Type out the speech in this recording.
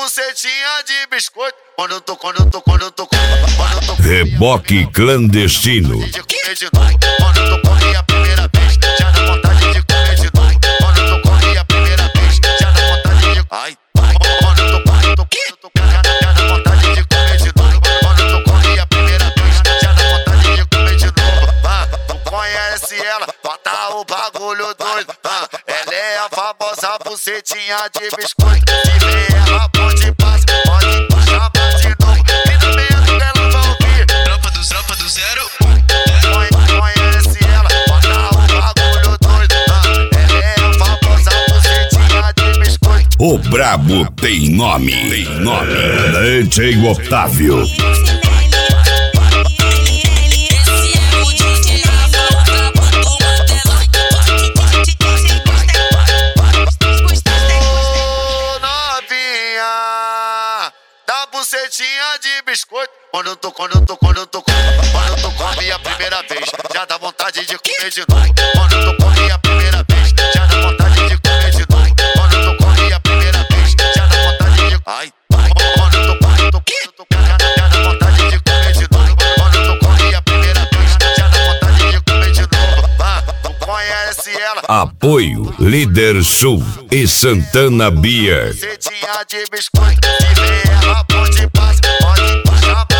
bucetinha de biscoito. Reboque clandestino. De comer de novo. Quando tu come a primeira vez, já dá vontade de comer de novo. Quando tu come a primeira vez, já dá vontade de. Ai, quando tu já dá vontade de comer de novo. Quando tu come a primeira vez, já dá vontade de comer de novo. Tu conhece ela, bota o bagulho doido. Ela é a famosa bucetinha de biscoito. Se vê ela, pode passar, pode chamar de novo. Treinamento dela vai ouvir. Tropa do 0. Conhece ela, bota o bagulho doido. Ela é a famosa bucetinha de biscoito. O brabo tem nome. DJ Otávio. Da bucetinha de biscoito. Quando tu come a primeira vez, já dá vontade de comer de novo. Quando tu come a primeira vez, já dá vontade de comer de novo. Quando tu come a primeira vez, já dá vontade de. Ai, quando tu já dá vontade de comer de novo. Quando tu come a primeira vez, já dá vontade de comer de novo. Tu conhece ela. Apoio Líder Sul e Santana Beer. Bucetinha de biscoito. Se vê ela, pode passar, pode chamar.